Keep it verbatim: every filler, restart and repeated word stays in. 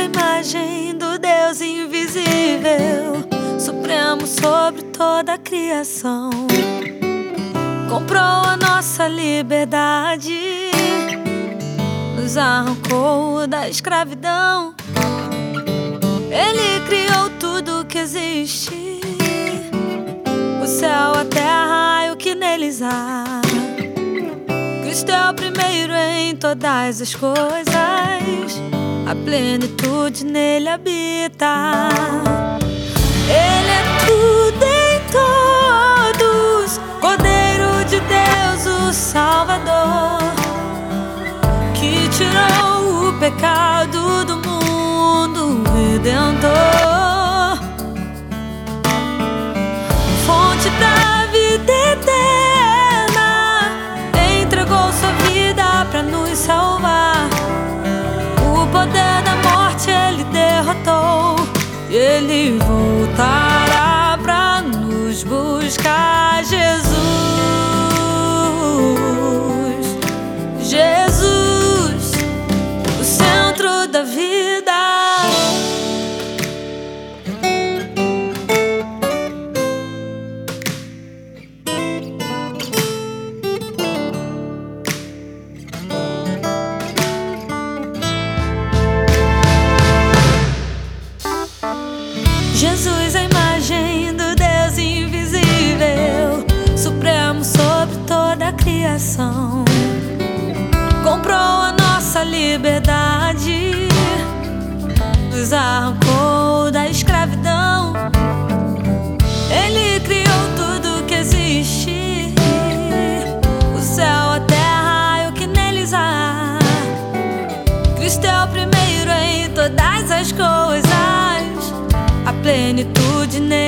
imagem do Deus invisível, supremo sobre toda a criação. Comprou a nossa liberdade, nos arrancou da escravidão. Ele criou tudo que existe, o céu, a terra e o que neles há. Cristo é o primeiro em todas as coisas, a plenitude nele habita. Ele é tudo em todos, Cordeiro de Deus, o Salvador, que tirou o pecado do mundo, o Redentor, fonte da vida eterna, entregou sua vida pra nos salvar. O poder da morte ele derrotou, e ele voltará pra nos buscar. Jesus, Jesus, o centro da vida. Jesus, a imagem do Deus invisível, supremo sobre toda a criação. Comprou a nossa liberdade, nos arrancou da escravidão. Ele criou tudo que existe, o céu, a terra e o que neles há. Cristo é o primeiro em todas as coisas, a plenitude nele.